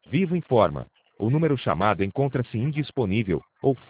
Vivo informa. O número chamado encontra-se indisponível ou